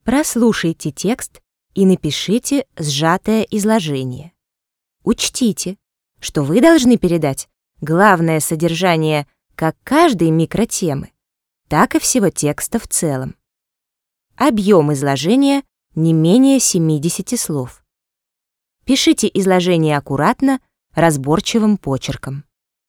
Прослушайте текст и напишите сжатое изложение. Учтите, что вы должны передать главное содержание как каждой микротемы, так и всего текста в целом. Объем изложения не менее 70 слов. Пишите изложение аккуратно, разборчивым почерком.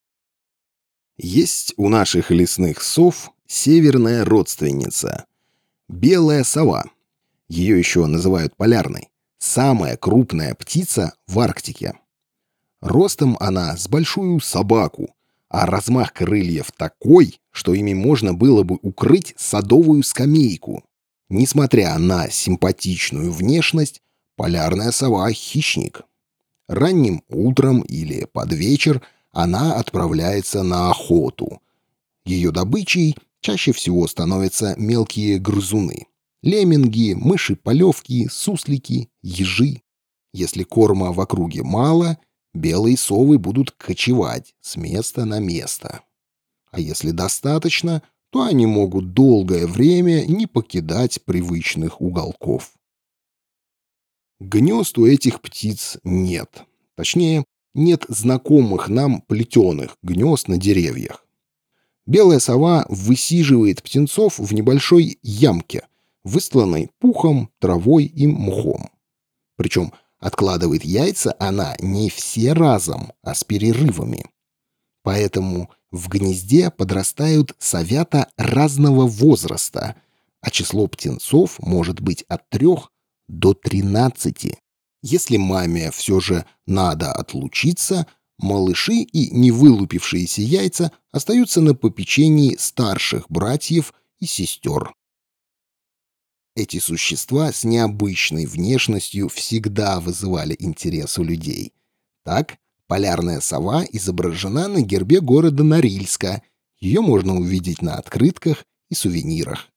Есть у наших лесных сов северная родственница — белая сова. Ее еще называют полярной. Самая крупная птица в Арктике. Ростом она с большую собаку, а размах крыльев такой, что ими можно было бы укрыть садовую скамейку. Несмотря на симпатичную внешность, полярная сова — хищник. Ранним утром или под вечер она отправляется на охоту. Ее добычей чаще всего становятся мелкие грызуны. Лемминги, мыши-полевки, суслики, ежи. Если корма в округе мало, белые совы будут кочевать с места на место. А если достаточно, то они могут долгое время не покидать привычных уголков. Гнезд у этих птиц нет. Точнее, нет знакомых нам плетеных гнезд на деревьях. Белая сова высиживает птенцов в небольшой ямке, выстланной пухом, травой и мхом. Причем откладывает яйца она не все разом, а с перерывами. Поэтому в гнезде подрастают совята разного возраста, а число птенцов может быть от 3 до 13. Если маме все же надо отлучиться, малыши и невылупившиеся яйца остаются на попечении старших братьев и сестер. Эти существа с необычной внешностью всегда вызывали интерес у людей. Так, полярная сова изображена на гербе города Норильска. Ее можно увидеть на открытках и сувенирах.